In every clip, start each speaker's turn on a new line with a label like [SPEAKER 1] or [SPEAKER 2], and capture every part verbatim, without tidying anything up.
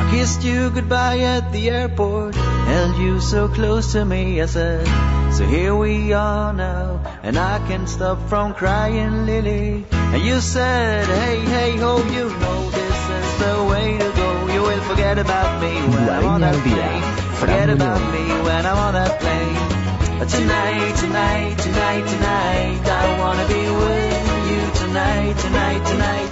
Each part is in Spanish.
[SPEAKER 1] kissed you goodbye at the airport, held you so close to me, I said, so here we are now, and I can't stop from crying, Lily. And you said, hey, hey, ho, you know this is the way to go. You will forget about me when I'm on that plane. Forget about me when I'm on that plane. But tonight, tonight, tonight, tonight, I wanna be with you tonight, tonight, tonight.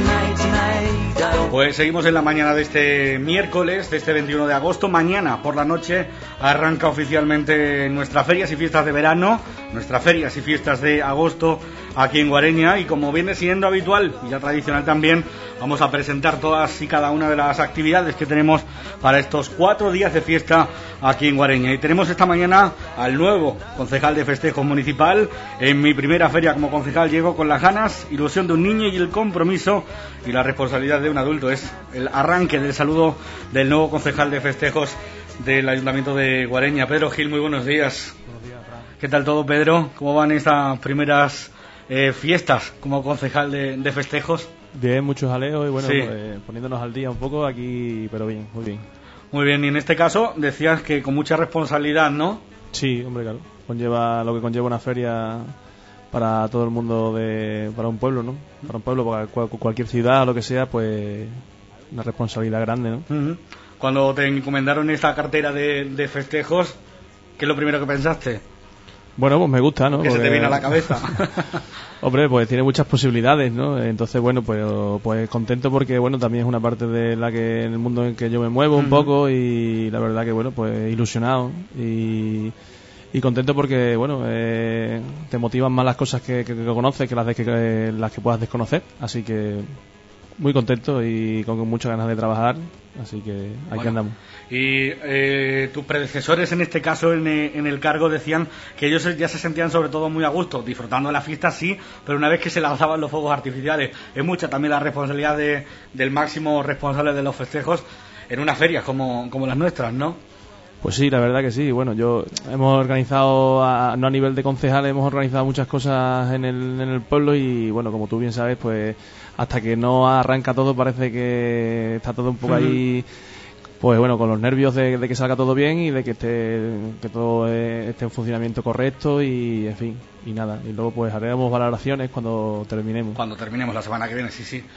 [SPEAKER 2] Pues seguimos en la mañana de este miércoles, de este veintiuno de agosto. Mañana por la noche arranca oficialmente nuestras ferias y fiestas de verano, nuestras ferias y fiestas de agosto aquí en Guareña. Y como viene siendo habitual y ya tradicional también, vamos a presentar todas y cada una de las actividades que tenemos para estos cuatro días de fiesta aquí en Guareña. Y tenemos esta mañana al nuevo concejal de festejos municipal. En mi primera feria como concejal llego con las ganas, ilusión de un niño y el compromiso y la responsabilidad de un adulto. Es el arranque del saludo del nuevo concejal de festejos del Ayuntamiento de Guareña. Pedro Gil, muy buenos días.
[SPEAKER 3] Buenos días, Fran.
[SPEAKER 2] ¿Qué tal todo, Pedro? ¿Cómo van estas primeras eh, fiestas como concejal de, de festejos?
[SPEAKER 3] Bien, muchos jaleos y bueno,
[SPEAKER 2] sí.
[SPEAKER 3] pues, poniéndonos al día un poco aquí, pero bien, muy bien.
[SPEAKER 2] Muy bien, y en este caso decías que con mucha responsabilidad, ¿no?
[SPEAKER 3] Sí, hombre, claro. Conlleva lo que conlleva una feria para todo el mundo, de para un pueblo, ¿no? Para un pueblo, para cual, cualquier ciudad o lo que sea, pues una responsabilidad grande, ¿no?
[SPEAKER 2] Uh-huh. Cuando te encomendaron esta cartera de, de festejos, ¿qué es lo primero que pensaste?
[SPEAKER 3] Bueno, pues me gusta, ¿no?
[SPEAKER 2] ¿Qué
[SPEAKER 3] Porque,
[SPEAKER 2] se te viene a la cabeza?
[SPEAKER 3] Hombre, pues tiene muchas posibilidades, ¿no? Entonces, bueno, pues, pues contento porque, bueno, también es una parte de la que en el mundo en que yo me muevo un uh-huh. poco y la verdad que, bueno, pues ilusionado y... Y contento porque, bueno, eh, te motivan más las cosas que, que, que conoces que las, de que, que las que puedas desconocer. Así que muy contento y con muchas ganas de trabajar. Así que aquí bueno, andamos.
[SPEAKER 2] Y eh, tus predecesores, en este caso, en, en el cargo, decían que ellos ya se sentían sobre todo muy a gusto, disfrutando de la fiesta, sí, pero una vez que se lanzaban los fuegos artificiales. Es mucha también la responsabilidad de, del máximo responsable de los festejos en unas ferias como, como las nuestras, ¿no?
[SPEAKER 3] Pues sí, la verdad que sí. Bueno, yo hemos organizado, a, no a nivel de concejales, hemos organizado muchas cosas en el, en el pueblo y, bueno, como tú bien sabes, pues hasta que no arranca todo parece que está todo un poco uh-huh. ahí, pues bueno, con los nervios de, de que salga todo bien y de que esté que todo esté en funcionamiento correcto y, en fin, y nada. Y luego pues haremos valoraciones cuando terminemos.
[SPEAKER 2] Cuando terminemos la semana que viene, sí, sí.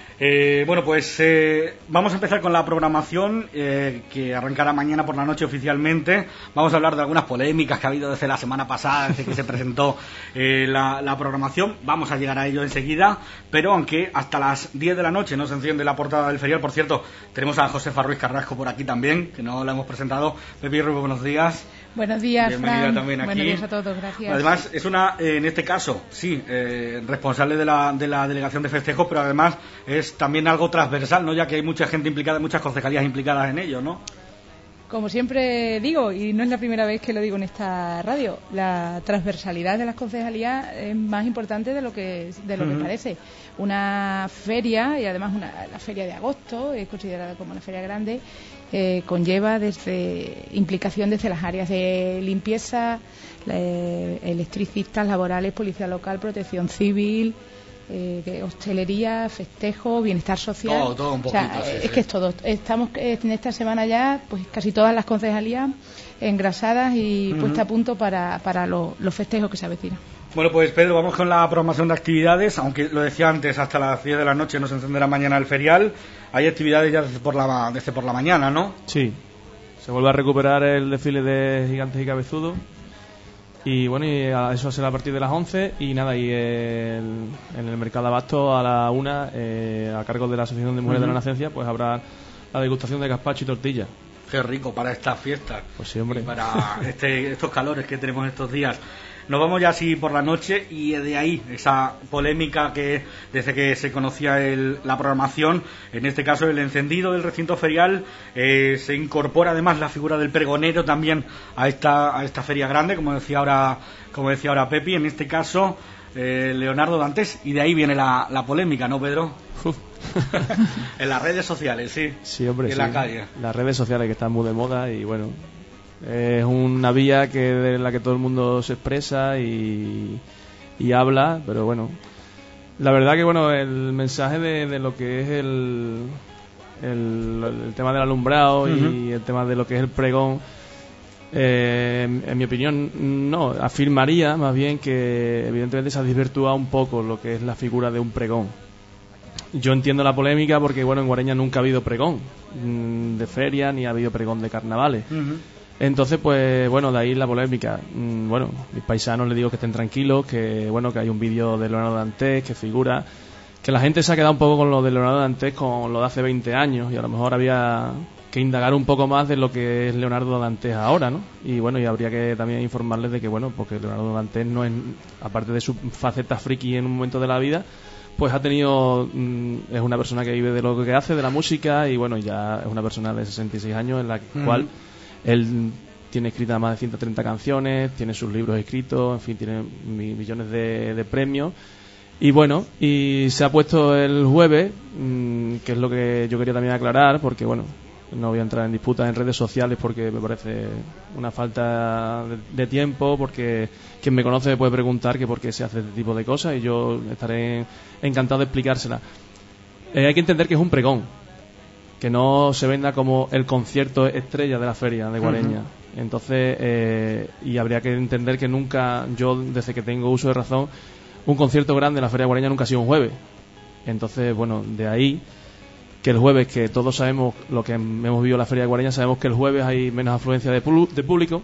[SPEAKER 2] Eh, bueno, pues eh, vamos a empezar con la programación eh, que arrancará mañana por la noche oficialmente. Vamos a hablar de algunas polémicas que ha habido desde la semana pasada, desde que se presentó eh, la, la programación. Vamos a llegar a ello enseguida, pero aunque hasta las diez de la noche no se enciende la portada del ferial. Por cierto, tenemos a Josefa Ruiz Carrasco por aquí también, que no la hemos presentado. Pepi Ruiz, buenos días.
[SPEAKER 4] Buenos días,
[SPEAKER 2] bienvenida
[SPEAKER 4] Fran.
[SPEAKER 2] También aquí.
[SPEAKER 4] Buenos días a todos, gracias.
[SPEAKER 2] Además, es una, eh, en este caso, sí, eh, responsable de la, de la delegación de festejos, pero además es también algo transversal, ¿no? Ya que hay mucha gente implicada, muchas concejalías implicadas en ello, ¿no?
[SPEAKER 4] Como siempre digo, y no es la primera vez que lo digo en esta radio, la transversalidad de las concejalías es más importante de lo que de lo uh-huh. que parece. Una feria, y además una, la feria de agosto, es considerada como una feria grande, eh, conlleva desde implicación desde las áreas de limpieza, eh, electricistas, laborales, policía local, protección civil, eh, hostelería, festejo, bienestar social.
[SPEAKER 2] Todo, todo un poquito.
[SPEAKER 4] O sea,
[SPEAKER 2] sí,
[SPEAKER 4] es
[SPEAKER 2] sí.
[SPEAKER 4] que es todo. Estamos en esta semana ya, pues casi todas las concejalías engrasadas y uh-huh. puestas a punto para, para lo, los festejos que se avecinan.
[SPEAKER 2] Bueno, pues Pedro, vamos con la programación de actividades. Aunque lo decía antes, hasta las diez de la noche no se encenderá mañana el ferial. Hay actividades ya desde por la, desde por la mañana, ¿no?
[SPEAKER 3] Sí, se vuelve a recuperar el desfile de gigantes y cabezudos. Y bueno, y eso será a partir de las once. Y nada, y el, en el mercado de abasto a la una, eh, a cargo de la Asociación de Mujeres uh-huh. de la Nacencia, pues habrá la degustación de gazpacho y tortilla.
[SPEAKER 2] Qué rico para estas fiestas.
[SPEAKER 3] Pues sí, hombre.
[SPEAKER 2] Y para este, estos calores que tenemos estos días. Nos vamos ya así por la noche y de ahí esa polémica que desde que se conocía el, la programación, en este caso el encendido del recinto ferial, eh, se incorpora además la figura del pregonero también a esta a esta feria grande, como decía ahora como decía ahora Pepi, en este caso eh, Leonardo Dantes, y de ahí viene la, la polémica, ¿no, Pedro? En las redes sociales, sí.
[SPEAKER 3] Sí, hombre,
[SPEAKER 2] y en
[SPEAKER 3] sí.
[SPEAKER 2] la calle.
[SPEAKER 3] Las redes sociales que están muy de moda y bueno, es una vía que de la que todo el mundo se expresa y, y habla, pero bueno, la verdad que bueno, el mensaje de, de lo que es el el, el tema del alumbrado uh-huh. y el tema de lo que es el pregón, eh, en, en mi opinión, no, afirmaría más bien que evidentemente se ha desvirtuado un poco lo que es la figura de un pregón. Yo entiendo la polémica porque, bueno, en Guareña nunca ha habido pregón mmm, de feria ni ha habido pregón de carnavales. Uh-huh. Entonces, pues, bueno, de ahí la polémica. Mm, bueno, mis paisanos les digo que estén tranquilos, que, bueno, que hay un vídeo de Leonardo Dantes que figura, que la gente se ha quedado un poco con lo de Leonardo Dantes, con lo de hace veinte años, y a lo mejor había que indagar un poco más de lo que es Leonardo Dantes ahora, ¿no? Y bueno, y habría que también informarles de que, bueno, porque Leonardo Dantes no es, aparte de su faceta friki en un momento de la vida, pues ha tenido, mm, es una persona que vive de lo que hace, de la música, y bueno, ya es una persona de sesenta y seis años en la mm. cual él tiene escritas más de ciento treinta canciones, tiene sus libros escritos, en fin, tiene millones de, de premios. Y bueno, y se ha puesto el jueves, mmm, que es lo que yo quería también aclarar, porque bueno, no voy a entrar en disputas en redes sociales porque me parece una falta de, de tiempo, porque quien me conoce me puede preguntar que por qué se hace este tipo de cosas y yo estaré encantado de explicársela. Eh, hay que entender que es un pregón, que no se venda como el concierto estrella de la feria de Guareña. Uh-huh. Entonces, eh, y habría que entender que nunca, yo desde que tengo uso de razón, un concierto grande en la feria de Guareña nunca ha sido un jueves. Entonces, bueno, de ahí que el jueves, que todos sabemos lo que hemos vivido en la feria de Guareña, sabemos que el jueves hay menos afluencia de, pul- de público,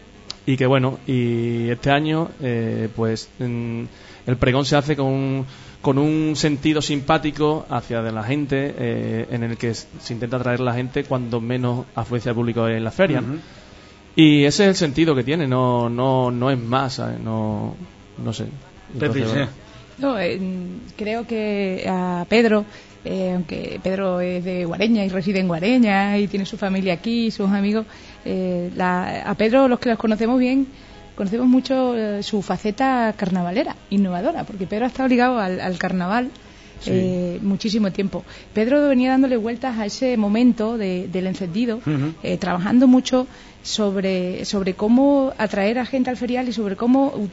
[SPEAKER 3] y que bueno, y este año, eh, pues mm, el pregón se hace con con un sentido simpático hacia de la gente, eh, en el que se intenta atraer a la gente cuando menos afluencia de público hay en la feria. Uh-huh. Y ese es el sentido que tiene, no no no es más, ¿sabes? no no sé. Entonces, bueno.
[SPEAKER 4] No, eh, creo que a Pedro, eh, aunque Pedro es de Guareña y reside en Guareña y tiene su familia aquí, sus amigos, eh, la, a Pedro, los que los conocemos bien, conocemos mucho eh, su faceta carnavalera, innovadora, porque Pedro ha estado ligado al, al carnaval sí. eh, muchísimo tiempo. Pedro venía dándole vueltas a ese momento de, del encendido, uh-huh. eh, trabajando mucho sobre, sobre cómo atraer a gente al ferial y sobre cómo uh,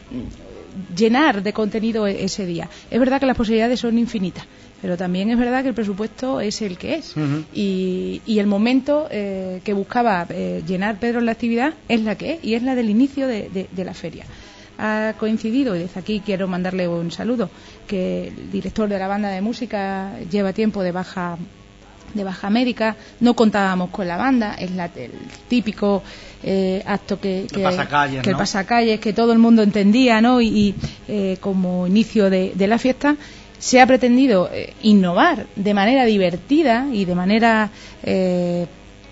[SPEAKER 4] llenar de contenido ese día. Es verdad que las posibilidades son infinitas, pero también es verdad que el presupuesto es el que es. Uh-huh. y, y el momento eh, que buscaba eh, llenar Pedro en la actividad es la que es, y es la del inicio de, de, de la feria. Ha coincidido, y desde aquí quiero mandarle un saludo, que el director de la banda de música lleva tiempo de baja de baja médica, no contábamos con la banda, es la, el típico eh, acto que, que,
[SPEAKER 2] el pasacalles,
[SPEAKER 4] que
[SPEAKER 2] ¿no?
[SPEAKER 4] el pasacalles, que todo el mundo entendía, ¿no? Y, y eh, como inicio de, de la fiesta se ha pretendido eh, innovar de manera divertida y de manera eh,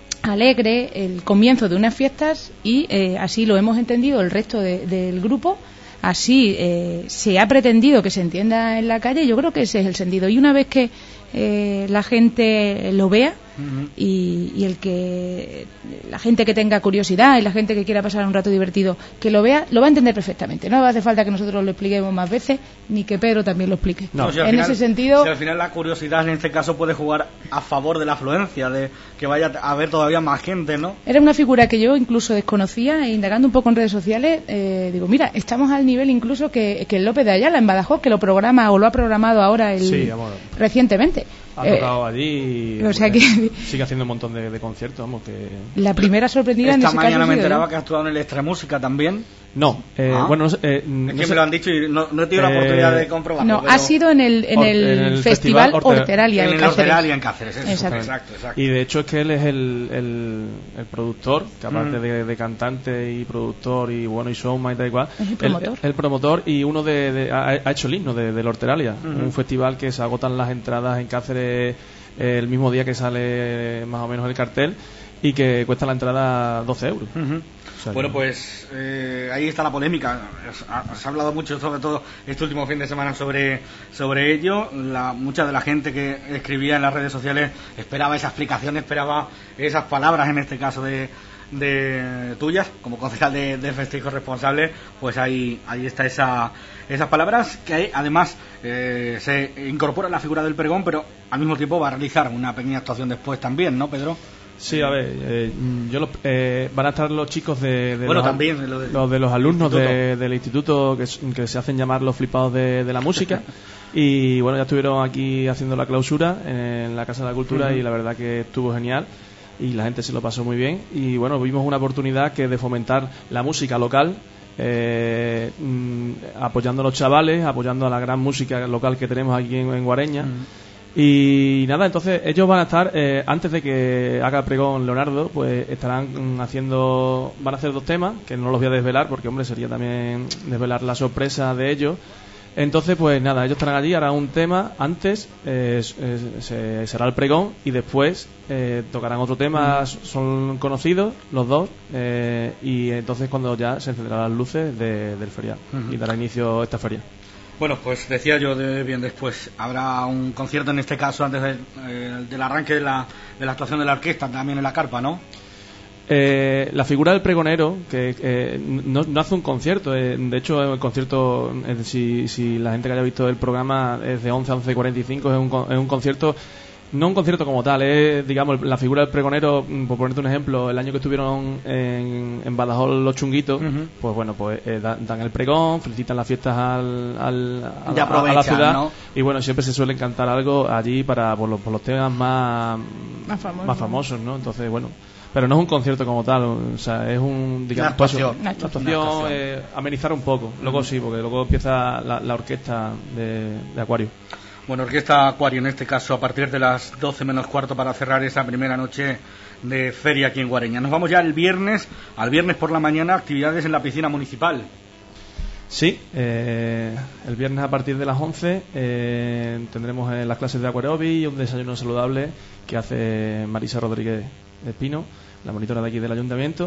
[SPEAKER 4] alegre el comienzo de unas fiestas, y eh, así lo hemos entendido el resto de, del grupo. Así eh, se ha pretendido que se entienda en la calle. Yo creo que ese es el sentido. Y una vez que eh, la gente lo vea, uh-huh. y, y el que la gente que tenga curiosidad y la gente que quiera pasar un rato divertido que lo vea, lo va a entender perfectamente. No hace falta que nosotros lo expliquemos más veces, ni que Pedro también lo explique.
[SPEAKER 2] No, si
[SPEAKER 4] en
[SPEAKER 2] final,
[SPEAKER 4] ese sentido,
[SPEAKER 2] si al final la curiosidad en este caso puede jugar a favor de la afluencia, de que vaya a haber todavía más gente, ¿no?
[SPEAKER 4] Era una figura que yo incluso desconocía, e indagando un poco en redes sociales, eh, digo, mira, estamos al nivel incluso que, que el López de Ayala en Badajoz, que lo programa o lo ha programado ahora el,
[SPEAKER 3] sí, amor.
[SPEAKER 4] recientemente.
[SPEAKER 3] Ha tocado eh, allí y
[SPEAKER 4] o sea que
[SPEAKER 3] sigue haciendo un montón de, de conciertos, vamos, que
[SPEAKER 4] la primera sorprendida
[SPEAKER 2] esta
[SPEAKER 4] en ese
[SPEAKER 2] mañana
[SPEAKER 4] caso
[SPEAKER 2] me enteraba
[SPEAKER 4] yo.
[SPEAKER 2] que ha actuado en el Extramúsica también.
[SPEAKER 3] No, eh,
[SPEAKER 2] ah.
[SPEAKER 3] bueno, eh,
[SPEAKER 2] no es
[SPEAKER 3] no
[SPEAKER 2] que
[SPEAKER 3] sé.
[SPEAKER 2] me lo han dicho y no, no he tenido eh, la oportunidad de comprobarlo.
[SPEAKER 4] No,
[SPEAKER 2] pero...
[SPEAKER 4] ha sido en el, en el,
[SPEAKER 3] en el
[SPEAKER 4] festival,
[SPEAKER 3] festival
[SPEAKER 4] Horteralia
[SPEAKER 2] en
[SPEAKER 4] en
[SPEAKER 2] el
[SPEAKER 4] Cáceres.
[SPEAKER 2] Horteralia en Cáceres, eso.
[SPEAKER 4] Exacto.
[SPEAKER 2] Exacto, exacto.
[SPEAKER 3] Y de hecho es que él es el, el, el productor, que aparte mm. de, de cantante y productor y bueno y showman y tal y cual,
[SPEAKER 4] es el promotor.
[SPEAKER 3] El, el promotor y uno de, de ha, ha hecho el himno de, del Horteralia, uh-huh. un festival que se agotan las entradas en Cáceres eh, el mismo día que sale más o menos el cartel, y que cuesta la entrada doce euros.
[SPEAKER 2] Uh-huh.
[SPEAKER 3] O sea,
[SPEAKER 2] bueno,
[SPEAKER 3] que...
[SPEAKER 2] pues eh, ahí está la polémica. Se ha, se ha hablado mucho, sobre todo este último fin de semana, sobre sobre ello. La, mucha de la gente que escribía en las redes sociales esperaba esa explicación, esperaba esas palabras, en este caso de, de tuyas, como concejal de, de festejos responsable. Pues ahí ahí está esa esas palabras, que hay, además eh, se incorpora la figura del pregón, pero al mismo tiempo va a realizar una pequeña actuación después también, ¿no, Pedro?
[SPEAKER 3] Sí, a ver, eh, yo lo, eh, van a estar los chicos de, de
[SPEAKER 2] bueno,
[SPEAKER 3] los,
[SPEAKER 2] también lo de,
[SPEAKER 3] los de los alumnos
[SPEAKER 2] instituto.
[SPEAKER 3] de, del instituto que, que se hacen llamar los flipados de, de la música, Y bueno, ya estuvieron aquí haciendo la clausura en la Casa de la Cultura uh-huh. y la verdad que estuvo genial y la gente se lo pasó muy bien. Y bueno, vimos una oportunidad que de fomentar la música local, eh, mm, apoyando a los chavales, apoyando a la gran música local que tenemos aquí en, en Guareña. Uh-huh. Y nada, entonces ellos van a estar, eh, antes de que haga el pregón Leonardo, pues estarán haciendo, van a hacer dos temas, que no los voy a desvelar porque, hombre, sería también desvelar la sorpresa de ellos. Entonces, pues nada, ellos estarán allí, harán un tema antes, eh, se, será el pregón y después eh, tocarán otro tema, mm. son conocidos los dos, eh, y entonces cuando ya se encenderán las luces de, del ferial mm-hmm. y dará inicio a esta feria.
[SPEAKER 2] Bueno, pues decía yo de bien después, habrá un concierto en este caso antes de, eh, del arranque de la, de la actuación de la orquesta, también en la carpa, ¿no?
[SPEAKER 3] Eh, la figura del pregonero, que eh, no, no hace un concierto, eh, de hecho el concierto, eh, si, si la gente que haya visto el programa es de once a once cuarenta y cinco, es un, es un concierto, no un concierto como tal, es, digamos, la figura del pregonero, por ponerte un ejemplo, el año que estuvieron en, en Badajoz los chunguitos, uh-huh. pues bueno, pues eh, dan, dan el pregón, felicitan las fiestas al, al, a, la, a la ciudad, ¿no? Y bueno, siempre se suele cantar algo allí para por los, por los temas más,
[SPEAKER 4] más, famoso.
[SPEAKER 3] más famosos, ¿no? Entonces, bueno, pero no es un concierto como tal, o sea, es un, digamos,
[SPEAKER 2] una actuación,
[SPEAKER 3] una actuación, una actuación. Eh, amenizar un poco, luego uh-huh. sí, porque luego empieza la, la orquesta de, de Acuario.
[SPEAKER 2] Bueno, Orquesta Acuario en este caso a partir de las doce menos cuarto para cerrar esa primera noche de feria aquí en Guareña. Nos vamos ya el viernes, al viernes por la mañana, actividades en la piscina municipal.
[SPEAKER 3] Sí, eh, el viernes a partir de las once eh, tendremos eh, las clases de acuariobi y un desayuno saludable que hace Marisa Rodríguez Espino, la monitora de aquí del ayuntamiento.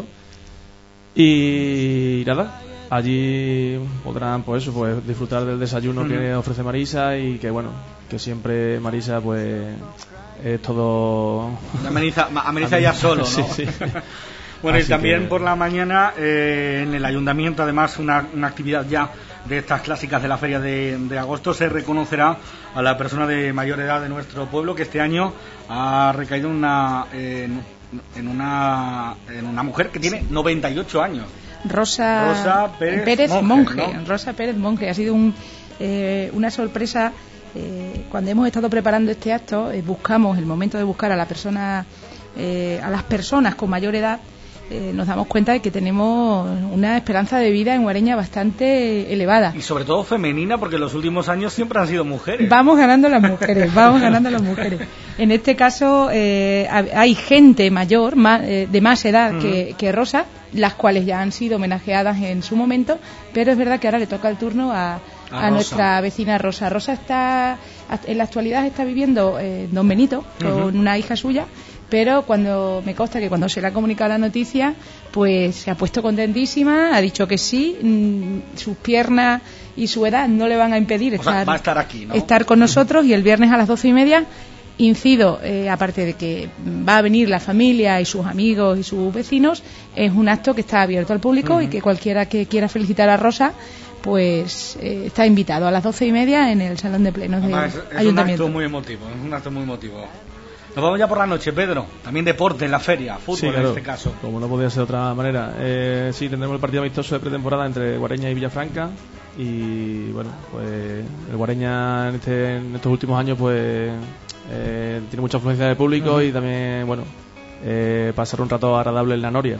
[SPEAKER 3] Y nada, allí podrán pues eso, pues disfrutar del desayuno uh-huh. que ofrece Marisa y que bueno, que siempre Marisa pues es todo
[SPEAKER 2] ameniza, ameniza ya solo, ¿no?
[SPEAKER 3] Sí, sí.
[SPEAKER 2] Bueno,
[SPEAKER 3] así
[SPEAKER 2] y también
[SPEAKER 3] que...
[SPEAKER 2] por la mañana eh, en el ayuntamiento además una, una actividad ya de estas clásicas de la feria de, de agosto, se reconocerá a la persona de mayor edad de nuestro pueblo que este año ha recaído una, eh, en una en una mujer que tiene noventa y ocho años.
[SPEAKER 4] Rosa,
[SPEAKER 2] Rosa Pérez,
[SPEAKER 4] Pérez
[SPEAKER 2] Monge,
[SPEAKER 4] Monge
[SPEAKER 2] ¿no?
[SPEAKER 4] Rosa Pérez Monge. Ha sido un, eh, una sorpresa. Eh, cuando hemos estado preparando este acto, eh, buscamos el momento de buscar a la persona, eh, a las personas con mayor edad. Eh, nos damos cuenta de que tenemos una esperanza de vida en Guareña bastante elevada.
[SPEAKER 2] Y sobre todo femenina, porque en los últimos años siempre han sido mujeres.
[SPEAKER 4] Vamos ganando las mujeres, vamos ganando las mujeres. En este caso eh, hay gente mayor, más, eh, de más edad uh-huh. que, que Rosa, las cuales ya han sido homenajeadas en su momento, pero es verdad que ahora le toca el turno a, a, a nuestra vecina Rosa. Rosa está, en la actualidad está viviendo en eh, Don Benito con uh-huh. una hija suya, pero cuando me consta que cuando se le ha comunicado la noticia, pues se ha puesto contentísima, ha dicho que sí, mmm, sus piernas y su edad no le van a impedir estar,
[SPEAKER 2] o sea, va a estar, aquí, ¿no?
[SPEAKER 4] estar con nosotros, y el viernes a las doce y media, incido, eh, aparte de que va a venir la familia y sus amigos y sus vecinos, es un acto que está abierto al público uh-huh. y que cualquiera que quiera felicitar a Rosa pues eh, está invitado a las doce y media en el salón de plenos del ayuntamiento.
[SPEAKER 2] Es un acto muy emotivo, es un acto muy emotivo. Nos vamos ya por la noche, Pedro. También deporte en la feria, fútbol sí, claro, en este caso.
[SPEAKER 3] Como no podía ser de otra manera. Eh, sí, tendremos el partido amistoso de pretemporada entre Guareña y Villafranca. Y bueno, pues el Guareña en, este, en estos últimos años pues eh, tiene mucha afluencia de público uh-huh. y también, bueno, eh, pasar un rato agradable en la Noria.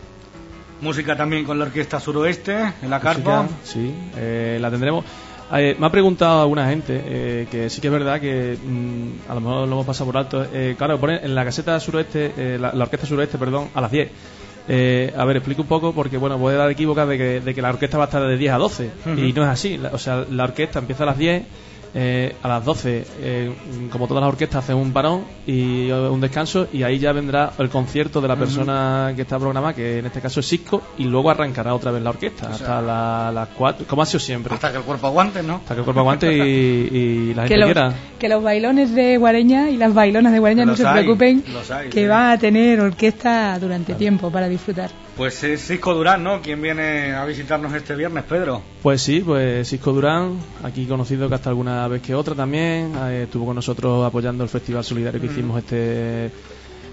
[SPEAKER 2] Música también con la Orquesta Suroeste en la carpa.
[SPEAKER 3] Música, sí, eh, la tendremos. Eh, me ha preguntado alguna gente eh, que sí que es verdad que mmm, a lo mejor lo hemos pasado por alto. Eh, claro, ponen en la caseta suroeste, eh, la, la orquesta suroeste, perdón, a las diez. Eh, a ver, explico un poco porque, bueno, puede dar equívoca de que, de que la orquesta va a estar de diez a doce. Uh-huh. Y no es así. La, o sea, la orquesta empieza a las diez. Eh, a las doce, eh, como todas las orquestas, hacen un parón y un descanso, y ahí ya vendrá el concierto de la persona uh-huh. que está programada, que en este caso es Cisco, y luego arrancará otra vez la orquesta, o sea, hasta las la cuatro, como ha sido siempre.
[SPEAKER 2] Hasta que el cuerpo aguante, ¿no?
[SPEAKER 3] Hasta que el cuerpo aguante y, y la gente
[SPEAKER 4] que los,
[SPEAKER 3] quiera.
[SPEAKER 4] Que los bailones de Guareña y las bailonas de Guareña no se hay, preocupen, hay, que sí. va a tener orquesta durante claro. tiempo para disfrutar.
[SPEAKER 2] Pues es Cisco Durán, ¿no? ¿Quién viene a visitarnos este viernes, Pedro?
[SPEAKER 3] Pues sí, pues Cisco Durán, aquí conocido que hasta alguna vez que otra también, eh, estuvo con nosotros apoyando el Festival Solidario que mm. hicimos este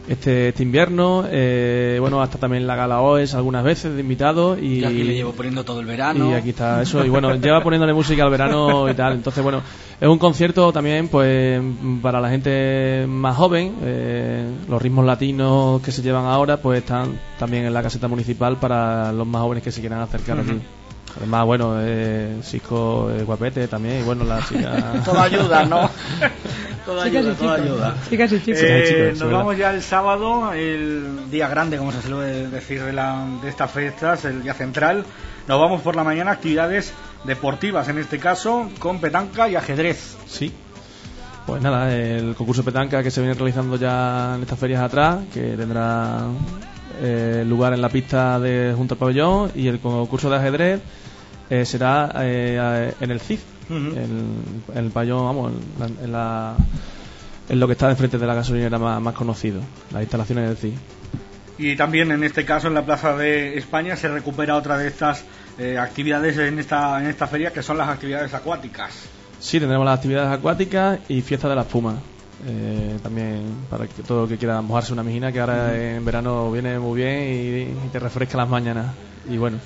[SPEAKER 3] este este invierno. Eh, bueno, hasta también la Gala O E S algunas veces de invitados. Y,
[SPEAKER 2] y aquí le llevo poniendo todo el verano.
[SPEAKER 3] Y aquí está eso. Y bueno, lleva poniéndole música al verano y tal. Entonces, bueno, es un concierto también pues para la gente más joven. Eh, los ritmos latinos que se llevan ahora pues están también en la caseta municipal para los más jóvenes que se quieran acercar uh-huh. aquí. Además, bueno, eh, Cisco eh, guapete también, y bueno, la chica...
[SPEAKER 2] Toda ayuda, ¿no? Toda ayuda, toda ayuda.
[SPEAKER 4] Chicas y chicos.
[SPEAKER 2] Eh,
[SPEAKER 3] chicos,
[SPEAKER 2] nos vamos ya el sábado, el día grande, como se suele decir, de, la, de estas fiestas, el día central. Nos vamos por la mañana, actividades deportivas, en este caso, con petanca y ajedrez.
[SPEAKER 3] Sí. Pues nada, el concurso de petanca que se viene realizando ya en estas ferias atrás, que tendrá eh, lugar en la pista de junto al pabellón, y el concurso de ajedrez eh, será eh, en el C I F, uh-huh. en, en el pabellón, vamos, en, la, en, la, en lo que está enfrente de la gasolinera más, más conocido, las instalaciones del C I F.
[SPEAKER 2] Y también en este caso en la Plaza de España se recupera otra de estas eh, actividades en esta, en esta feria, que son las actividades acuáticas.
[SPEAKER 3] Sí, tendremos las actividades acuáticas y fiesta de la espuma. Eh, también para que todo el que quiera mojarse una mijina, que ahora uh-huh. en verano viene muy bien y, y te refresca las mañanas. Y bueno.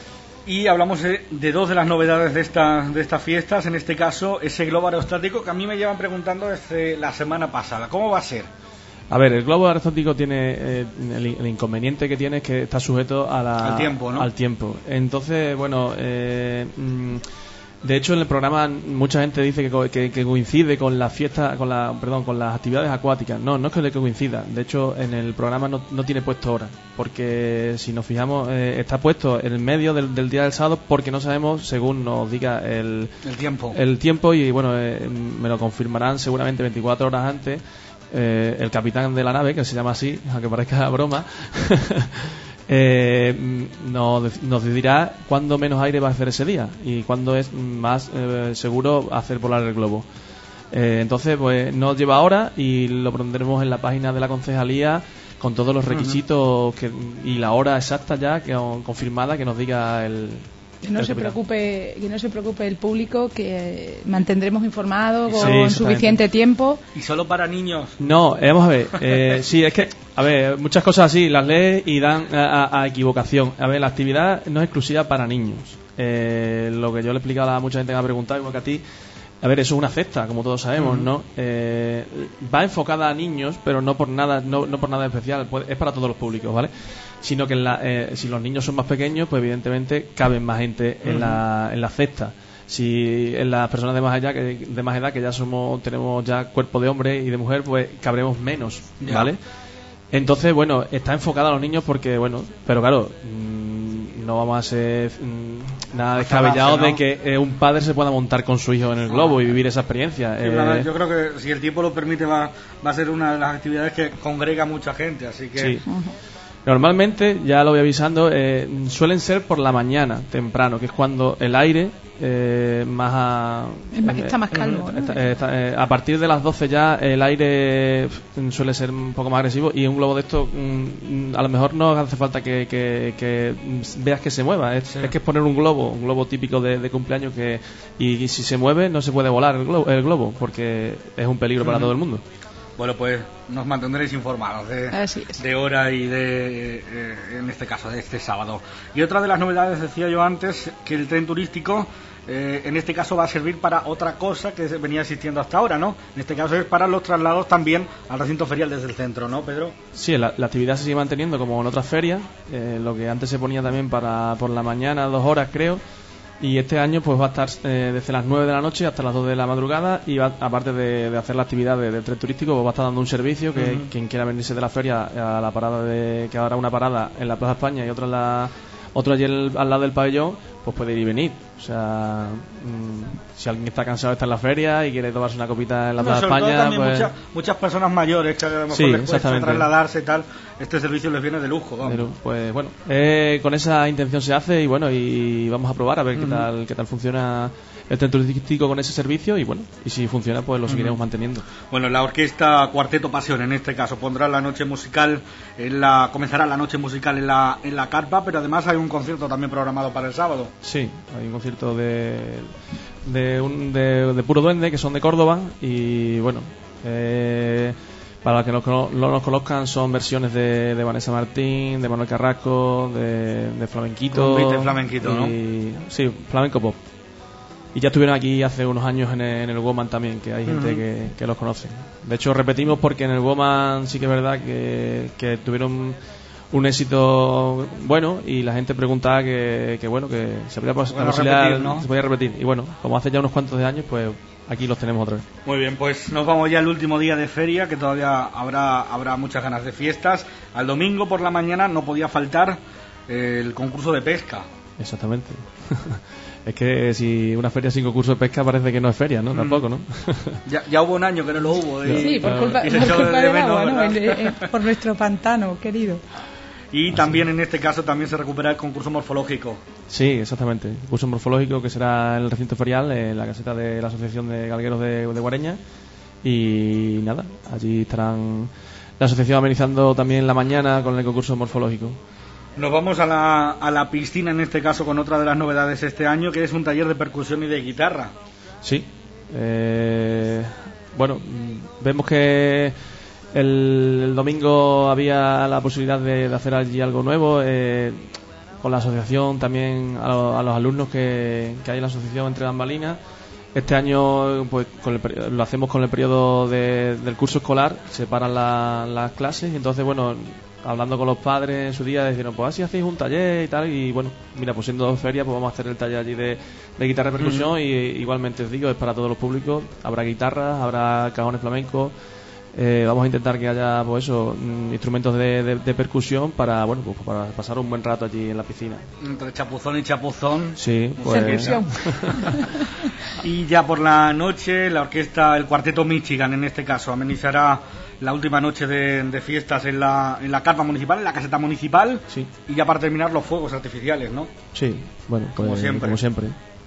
[SPEAKER 2] Y hablamos de, de dos de las novedades de, esta, de estas fiestas, en este caso ese globo aerostático que a mí me llevan preguntando desde la semana pasada. ¿Cómo va a ser?
[SPEAKER 3] A ver, el globo aerostático tiene eh, el, el inconveniente que tiene es que está sujeto a la,
[SPEAKER 2] al tiempo, ¿no?
[SPEAKER 3] Al tiempo. Entonces, bueno, eh, mm, de hecho en el programa mucha gente dice que, que, que coincide con la fiesta, con la, perdón, con las actividades acuáticas. No, no es que coincida. De hecho, en el programa no, no tiene puesto hora, porque si nos fijamos eh, está puesto en el medio del, del día del sábado, porque no sabemos, según nos diga el,
[SPEAKER 2] el tiempo.
[SPEAKER 3] El tiempo y bueno, eh, me lo confirmarán seguramente veinticuatro horas antes. Eh, el capitán de la nave, que se llama así, aunque parezca broma, eh, nos, nos dirá cuándo menos aire va a hacer ese día y cuándo es más eh, seguro hacer volar el globo. Eh, entonces, pues nos lleva ahora y lo pondremos en la página de la concejalía con todos los requisitos uh-huh. que, y la hora exacta ya que confirmada que nos diga el...
[SPEAKER 4] Que no se preocupe, que no se preocupe el público, que mantendremos informado con
[SPEAKER 3] sí,
[SPEAKER 4] suficiente tiempo.
[SPEAKER 2] ¿Y solo para niños?
[SPEAKER 3] No, eh, vamos a ver. Eh, sí, es que, a ver, muchas cosas así las lees y dan a, a, a equivocación. A ver, la actividad no es exclusiva para niños. Eh, lo que yo le he explicado a mucha gente que me ha preguntado, igual que a ti. A ver, eso es una cesta, como todos sabemos, uh-huh. ¿no? Eh, va enfocada a niños, pero no por nada, no, no por nada especial. Es para todos los públicos, ¿vale? Sino que en la, eh, si los niños son más pequeños, pues evidentemente caben más gente en uh-huh. la en la cesta. Si en las personas de más allá, que, de más edad, que ya somos tenemos ya cuerpo de hombre y de mujer, pues cabremos menos, yeah. ¿vale? Entonces, bueno, está enfocada a los niños porque, bueno, pero claro, mmm, no vamos a ser mmm, nada descabellados ¿no? de que eh, un padre se pueda montar con su hijo en el globo ah. y vivir esa experiencia.
[SPEAKER 2] Sí, eh, yo creo que si el tiempo lo permite va, va a ser una de las actividades que congrega mucha gente, así que...
[SPEAKER 3] Sí. Uh-huh. Normalmente, ya lo voy avisando, eh, suelen ser por la mañana, temprano, que es cuando el aire eh, más a,
[SPEAKER 4] está más calmo,
[SPEAKER 3] eh,
[SPEAKER 4] ¿no?
[SPEAKER 3] está, está, eh, a partir de las doce ya el aire suele ser un poco más agresivo y un globo de esto mm, a lo mejor no hace falta que, que, que veas que se mueva, es, sí. es que es poner un globo, un globo típico de, de cumpleaños que y, y si se mueve no se puede volar el globo, el globo porque es un peligro para uh-huh. todo el mundo.
[SPEAKER 2] Bueno, pues nos mantendréis informados de, de hora y de, eh, en este caso, de este sábado. Y otra de las novedades, decía yo antes, que el tren turístico, eh, en este caso va a servir para otra cosa que venía existiendo hasta ahora, ¿no? En este caso es para los traslados también al recinto ferial desde el centro, ¿no, Pedro? Sí,
[SPEAKER 3] la, la actividad se sigue manteniendo como en otras ferias, eh, lo que antes se ponía también para por la mañana, dos horas creo. Y este año pues va a estar eh, desde las nueve de la noche hasta las dos de la madrugada y va, aparte de, de hacer la actividad de, de tren turístico, pues va a estar dando un servicio que uh-huh. quien quiera venirse de la feria a la parada de que habrá una parada en la Plaza España y otra en la otro allí el, al lado del pabellón, pues puede ir y venir. O sea, mmm, si alguien está cansado de estar en la feria y quiere tomarse una copita en la Plaza
[SPEAKER 2] bueno,
[SPEAKER 3] España,
[SPEAKER 2] pues...
[SPEAKER 3] muchas,
[SPEAKER 2] muchas personas mayores que a lo mejor
[SPEAKER 3] sí,
[SPEAKER 2] les cuesta trasladarse y tal, este servicio les viene de lujo. Vamos.
[SPEAKER 3] Pero, pues bueno, eh, con esa intención se hace y bueno, y vamos a probar a ver uh-huh. qué tal qué tal funciona el tren turístico con ese servicio y bueno, y si funciona pues lo seguiremos uh-huh. manteniendo.
[SPEAKER 2] Bueno, la orquesta Cuarteto Pasión en este caso pondrá la noche musical en la comenzará la noche musical en la en la carpa, pero además hay un concierto también programado para el sábado.
[SPEAKER 3] Sí, hay un concierto de de un de, de Puro Duende, que son de Córdoba y bueno, eh Para los que no, no nos conozcan, son versiones de, de Vanessa Martín, de Manuel Carrasco, de, de Flamenquito.
[SPEAKER 2] Con beat de flamenquito,
[SPEAKER 3] y,
[SPEAKER 2] ¿no?
[SPEAKER 3] Sí, flamenco pop. Y ya estuvieron aquí hace unos años en el, en el Woman también, que hay gente
[SPEAKER 2] Uh-huh.
[SPEAKER 3] que, que los conoce. De hecho, repetimos porque en el Woman sí que es verdad que, que tuvieron un éxito bueno y la gente preguntaba que, que bueno, que se podía,
[SPEAKER 2] Bueno,
[SPEAKER 3] la posibilidad
[SPEAKER 2] repetir, ¿no?
[SPEAKER 3] se podía repetir. Y bueno, como hace ya unos cuantos de años, pues aquí los tenemos otra vez.
[SPEAKER 2] Muy bien, pues nos vamos ya al último día de feria, que todavía habrá habrá muchas ganas de fiestas. Al domingo por la mañana no podía faltar eh, el concurso de pesca.
[SPEAKER 3] Exactamente. Es que si una feria sin concurso de pesca parece que no es feria, ¿no?
[SPEAKER 2] Mm.
[SPEAKER 3] Tampoco, ¿no?
[SPEAKER 2] Ya, ya hubo un año que no lo hubo. ¿eh?
[SPEAKER 4] Sí, por culpa,
[SPEAKER 2] Y
[SPEAKER 4] por
[SPEAKER 2] se echó
[SPEAKER 4] culpa
[SPEAKER 2] de
[SPEAKER 4] del
[SPEAKER 2] menos,
[SPEAKER 4] agua, ¿no?
[SPEAKER 2] ¿verdad?
[SPEAKER 4] El- eh, por nuestro pantano, querido.
[SPEAKER 2] Y también en este caso también se recupera el concurso morfológico.
[SPEAKER 3] Sí, exactamente. El curso morfológico que será en el recinto ferial, en la caseta de la Asociación de Galgueros de, de Guareña. Y nada, allí estarán la asociación amenizando también la mañana con el concurso morfológico.
[SPEAKER 2] Nos vamos a la, a la piscina, en este caso, con otra de las novedades este año, que es un taller de percusión y de guitarra.
[SPEAKER 3] Sí. Eh, bueno, mm, vemos que el, el domingo había la posibilidad de, de hacer allí algo nuevo. Eh, con la asociación también a, lo- a los alumnos que, que hay en la asociación Entre Bambalinas. Este año pues con el peri- lo hacemos con el periodo de- del curso escolar, se paran la- las clases y entonces bueno, hablando con los padres en su día dijeron pues así hacéis un taller y tal y bueno, mira pues siendo feria pues vamos a hacer el taller allí de, de guitarra y percusión. Y igualmente os digo, es para todos los públicos, habrá guitarras, habrá cajones flamencos. Eh, vamos a intentar que haya pues eso, mm, instrumentos de, de- de percusión para bueno pues para pasar un buen rato allí en la piscina.
[SPEAKER 2] Entre chapuzón y chapuzón.
[SPEAKER 3] Sí, pues
[SPEAKER 4] Percusión.
[SPEAKER 2] Y ya por la noche, la orquesta, el cuarteto Michigan, en este caso, amenizará la última noche de, de fiestas en la, en la carpa municipal, en la caseta municipal.
[SPEAKER 3] sí,
[SPEAKER 2] Y ya para terminar, los fuegos artificiales, ¿no?
[SPEAKER 3] sí, bueno, pues,
[SPEAKER 2] Como siempre.
[SPEAKER 3] como siempre.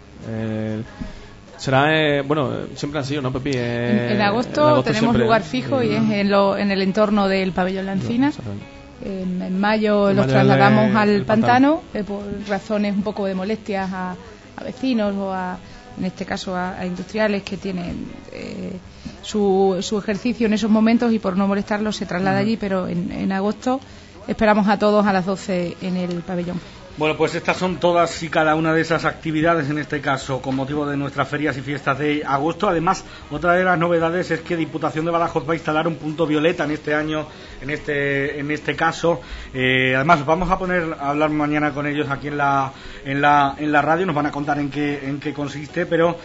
[SPEAKER 3] Eh, será, eh, bueno, siempre han sido, ¿no, Pepi? Eh,
[SPEAKER 4] En, en agosto tenemos
[SPEAKER 3] siempre-
[SPEAKER 4] lugar fijo y es en, lo, en el entorno del pabellón La Encina.
[SPEAKER 3] Exactamente.
[SPEAKER 4] En, en mayo
[SPEAKER 3] En
[SPEAKER 4] los
[SPEAKER 3] mayo
[SPEAKER 4] trasladamos
[SPEAKER 3] el-
[SPEAKER 4] al
[SPEAKER 3] el
[SPEAKER 4] pantano, eh, por razones un poco de molestias a, a vecinos o a, en este caso a, a industriales que tienen eh, su, su ejercicio en esos momentos y por no molestarlos se traslada allí, pero en, en agosto esperamos a todos a las doce en el pabellón.
[SPEAKER 2] Bueno, pues estas son todas y cada una de esas actividades, en este caso, con motivo de nuestras ferias y fiestas de agosto. Además, otra de las novedades es que Diputación de Badajoz va a instalar un punto violeta en este año, en este en este caso. Eh, además, vamos a poner a hablar mañana con ellos aquí en la en la en la radio. Nos van a contar en qué en qué consiste, pero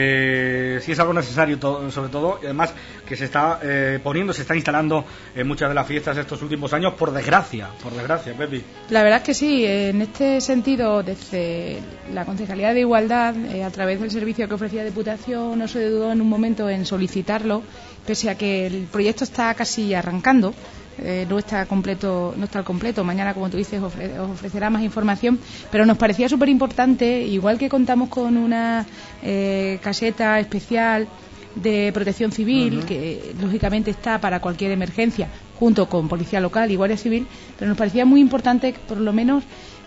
[SPEAKER 2] eh, sí es algo necesario, todo, sobre todo, y además que se está eh, poniendo, se está instalando en muchas de las fiestas estos últimos años, por desgracia, por desgracia, Pepi.
[SPEAKER 4] La verdad es que sí, en este sentido, desde la Concejalía de Igualdad, eh, a través del servicio que ofrecía Diputación, no se dudó en un momento en solicitarlo, pese a que el proyecto está casi arrancando. Eh, no está completo, no está al completo. Mañana, como tú dices, ofre- os ofrecerá más información, pero nos parecía súper importante, igual que contamos con una eh, caseta especial de protección civil, uh-huh. que lógicamente está para cualquier emergencia, junto con Policía Local y Guardia Civil, pero nos parecía muy importante, por lo menos,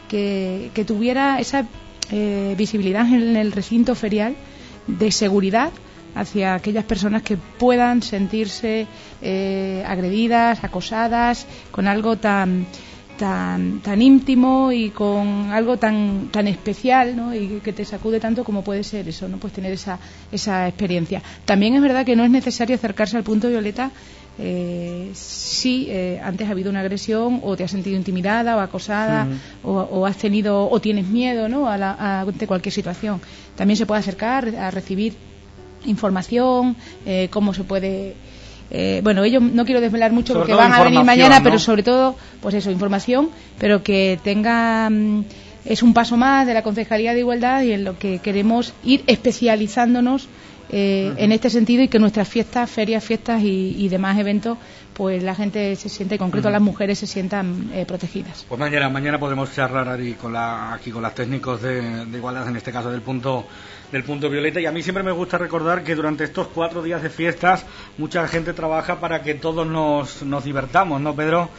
[SPEAKER 4] que, que tuviera esa eh, visibilidad en el recinto ferial de seguridad hacia aquellas personas que puedan sentirse eh, agredidas, acosadas, con algo tan tan tan íntimo y con algo tan tan especial, ¿no? Y que te sacude tanto como puede ser eso, ¿no? Pues tener esa esa experiencia. También es verdad que no es necesario acercarse al punto violeta eh, si eh, antes ha habido una agresión o te has sentido intimidada o acosada, uh-huh. o, o has tenido o tienes miedo, ¿no? a la, a, ante cualquier situación. También se puede acercar a recibir información, eh, cómo se puede Eh, bueno, ellos no quiero desvelar mucho
[SPEAKER 2] sobre
[SPEAKER 4] porque van a venir mañana,
[SPEAKER 2] ¿no?
[SPEAKER 4] pero sobre todo, pues eso, información, pero que tenga, es un paso más de la Concejalía de Igualdad y en lo que queremos ir especializándonos eh, uh-huh. en este sentido, y que nuestras fiestas, ferias, fiestas y, y demás eventos, pues la gente se siente, en concreto uh-huh. las mujeres se sientan eh, protegidas.
[SPEAKER 2] Pues mañana, mañana podemos charlar aquí con la, aquí con las técnicos de, de Igualdad, en este caso del punto del punto violeta. Y a mí siempre me gusta recordar que durante estos cuatro días de fiestas mucha gente trabaja para que todos nos, nos divertamos, ¿no, Pedro?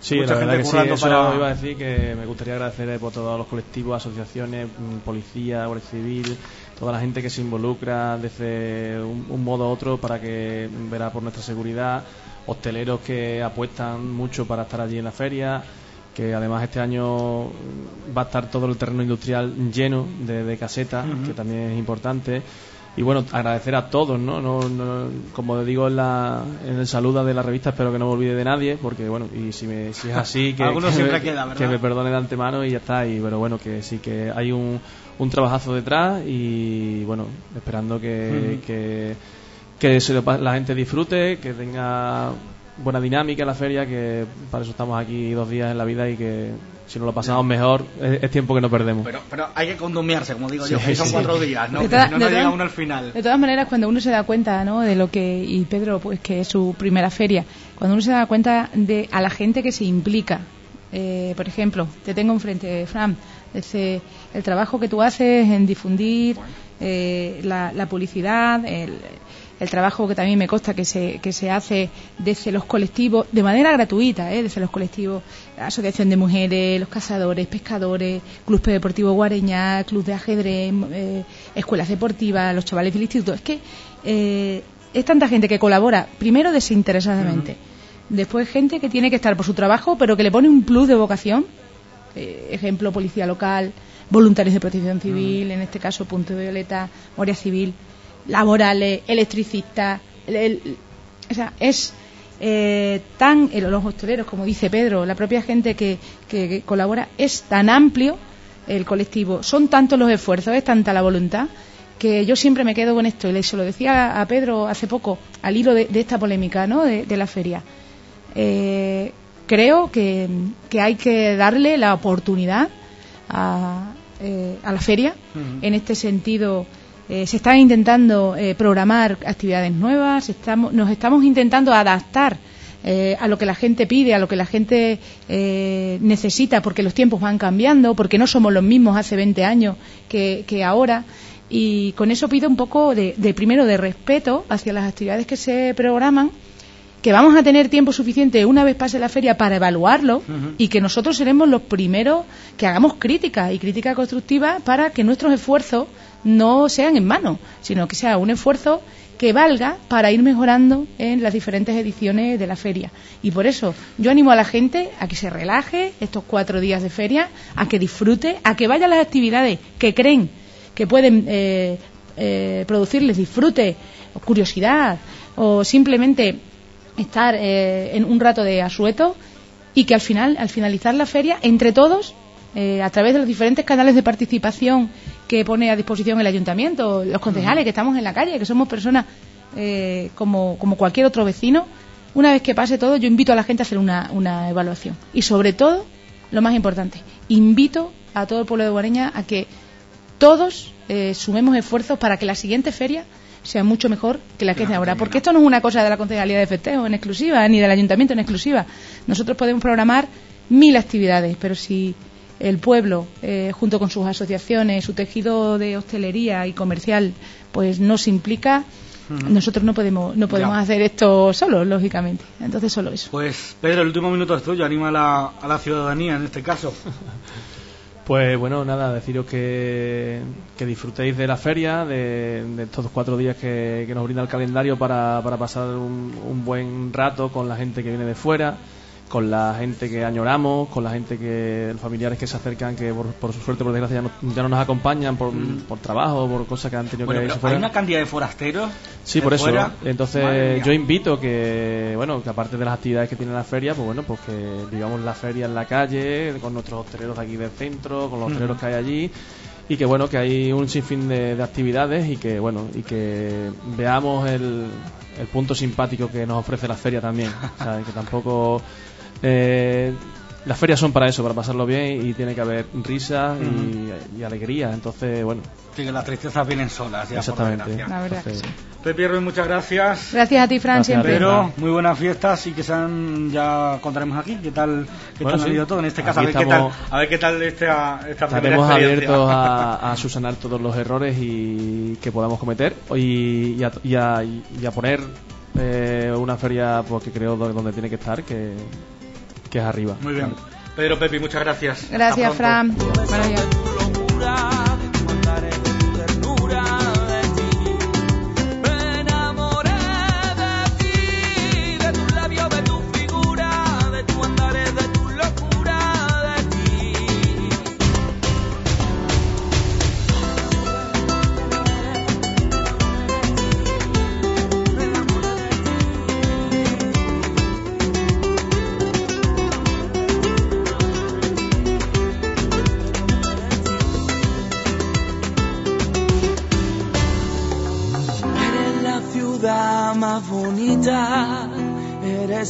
[SPEAKER 3] Sí,
[SPEAKER 2] mucha
[SPEAKER 3] la
[SPEAKER 2] gente
[SPEAKER 3] verdad que sí,
[SPEAKER 2] currando
[SPEAKER 3] eso
[SPEAKER 2] para...
[SPEAKER 3] iba a decir que me gustaría agradecer por todos los colectivos, asociaciones, policía, guardia civil, toda la gente que se involucra desde un, un modo u otro para que verá por nuestra seguridad, hosteleros que apuestan mucho para estar allí en la feria, que además este año va a estar todo el terreno industrial lleno de, de casetas, uh-huh. que también es importante. Y bueno, agradecer a todos, ¿no? no, no como digo en, la, en el saludo de la revista, espero que no me olvide de nadie, porque bueno, y si, me, si es así, que, que,
[SPEAKER 2] siempre
[SPEAKER 3] me,
[SPEAKER 2] queda, ¿verdad?
[SPEAKER 3] que me perdone de antemano y ya está. Y pero bueno, que sí que hay un, un trabajazo detrás y bueno, esperando que, uh-huh. que, que se, la gente disfrute, que tenga buena dinámica en la feria, que para eso estamos aquí dos días en la vida y que si nos lo pasamos mejor es, es tiempo que no perdemos.
[SPEAKER 2] Pero, pero hay que condomiarse, como digo sí, yo, que son
[SPEAKER 3] sí.
[SPEAKER 2] cuatro días, ¿no?
[SPEAKER 4] De toda,
[SPEAKER 2] no
[SPEAKER 4] de
[SPEAKER 2] nos llega
[SPEAKER 4] toda,
[SPEAKER 2] uno al final.
[SPEAKER 4] De todas maneras, cuando uno se da cuenta, ¿no? De lo que, y Pedro, pues que es su primera feria, cuando uno se da cuenta de a la gente que se implica, eh, por ejemplo, te tengo enfrente, Fran, ese, el trabajo que tú haces en difundir eh, la, la publicidad, el el trabajo que también me consta que se que se hace desde los colectivos de manera gratuita, ¿eh? Desde los colectivos, la Asociación de Mujeres, los cazadores, pescadores, Club Deportivo Guareña, Club de Ajedrez, eh, escuelas deportivas, los chavales del instituto. Es que eh, es tanta gente que colabora, primero desinteresadamente, uh-huh. después gente que tiene que estar por su trabajo, pero que le pone un plus de vocación, eh, ejemplo, policía local, voluntarios de protección civil, uh-huh. en este caso Punto Violeta, Guardia Civil, laborales, electricistas, el, el, o sea, es eh, tan, el, los hosteleros, como dice Pedro, la propia gente que, que, que colabora, es tan amplio el colectivo, son tantos los esfuerzos, es tanta la voluntad, que yo siempre me quedo con esto, y se lo decía a Pedro hace poco, al hilo de, de esta polémica, ¿no?, de, de la feria. Eh, creo que, que hay que darle la oportunidad a, eh, a la feria, uh-huh. en este sentido. Eh, se están intentando eh, programar actividades nuevas, estamos, nos estamos intentando adaptar eh, a lo que la gente pide, a lo que la gente eh, necesita, porque los tiempos van cambiando, porque no somos los mismos hace veinte años que, que ahora, y con eso pido un poco de, de primero de respeto hacia las actividades que se programan, que vamos a tener tiempo suficiente una vez pase la feria para evaluarlo, uh-huh. y que nosotros seremos los primeros que hagamos crítica y crítica constructiva para que nuestros esfuerzos no sean en vano, sino que sea un esfuerzo que valga para ir mejorando en las diferentes ediciones de la feria. Y por eso yo animo a la gente a que se relaje estos cuatro días de feria, a que disfrute, a que vaya a las actividades que creen que pueden eh, eh, producirles disfrute o curiosidad o simplemente estar eh, en un rato de asueto, y que al final, al finalizar la feria, entre todos, eh, a través de los diferentes canales de participación que pone a disposición el ayuntamiento, los concejales que estamos en la calle, que somos personas eh, como, como cualquier otro vecino, una vez que pase todo, yo invito a la gente a hacer una, una evaluación. Y sobre todo, lo más importante, invito a todo el pueblo de Guareña a que todos eh, sumemos esfuerzos para que la siguiente feria sea mucho mejor que la que es de ahora, porque esto no es una cosa de la Concejalía de Festejo en exclusiva, ni del Ayuntamiento en exclusiva. Nosotros podemos programar mil actividades, pero si el pueblo, eh, junto con sus asociaciones, su tejido de hostelería y comercial, pues no se implica, uh-huh. nosotros no podemos no podemos ya. hacer esto solos, lógicamente. Entonces, solo eso.
[SPEAKER 2] Pues, Pedro, el último minuto es tuyo. Anima a la, a la ciudadanía en este caso.
[SPEAKER 3] Pues bueno, nada, deciros que, que disfrutéis de la feria, de, de estos cuatro días que, que nos brinda el calendario para, para pasar un, un buen rato con la gente que viene de fuera, con la gente que añoramos, con la gente que, los familiares que se acercan, que por, por suerte, por desgracia, ya no, ya no nos acompañan por, mm. por trabajo, por cosas que han tenido
[SPEAKER 2] bueno,
[SPEAKER 3] que
[SPEAKER 2] irse
[SPEAKER 3] fuera.
[SPEAKER 2] ¿Hay una cantidad de forasteros?
[SPEAKER 3] Sí,
[SPEAKER 2] de
[SPEAKER 3] por eso.
[SPEAKER 2] Fuera?
[SPEAKER 3] Entonces, yo invito que, bueno, que aparte de las actividades que tiene la feria, pues bueno, pues que vivamos la feria en la calle, con nuestros hosteleros de aquí del centro, con los hosteleros mm. que hay allí, y que bueno, que hay un sinfín de, de actividades y que bueno, y que veamos el, el punto simpático que nos ofrece la feria también. O sea, que tampoco... Eh, las ferias son para eso, para pasarlo bien, y tiene que haber risas uh-huh. y, y alegría. Entonces, bueno,
[SPEAKER 2] sí, que las tristezas vienen solas ya.
[SPEAKER 3] Exactamente.
[SPEAKER 4] La verdad.
[SPEAKER 2] Entonces, Pepe Ruiz, muchas gracias.
[SPEAKER 4] Gracias a ti, Fran,
[SPEAKER 3] gracias
[SPEAKER 4] siempre.
[SPEAKER 2] Pero muy buenas fiestas, y que sean, ya contaremos aquí qué tal, qué
[SPEAKER 3] bueno,
[SPEAKER 2] tal
[SPEAKER 3] sí.
[SPEAKER 2] ha ido todo en este caso, a ver,
[SPEAKER 3] estamos,
[SPEAKER 2] qué tal, a ver qué tal esta, esta
[SPEAKER 3] estaremos abiertos a, a subsanar todos los errores y que podamos cometer y, y, a, y, a, y a poner eh, una feria, pues, que creo donde tiene que estar, que que es arriba.
[SPEAKER 2] Muy bien. Pedro, Pepi, muchas gracias.
[SPEAKER 4] Gracias, Fran. Buenos días.
[SPEAKER 5] Más bonita, eres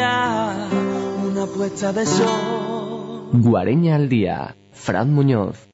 [SPEAKER 5] Sevilla, una puesta de sol.
[SPEAKER 6] Guareña al día, Fran Muñoz.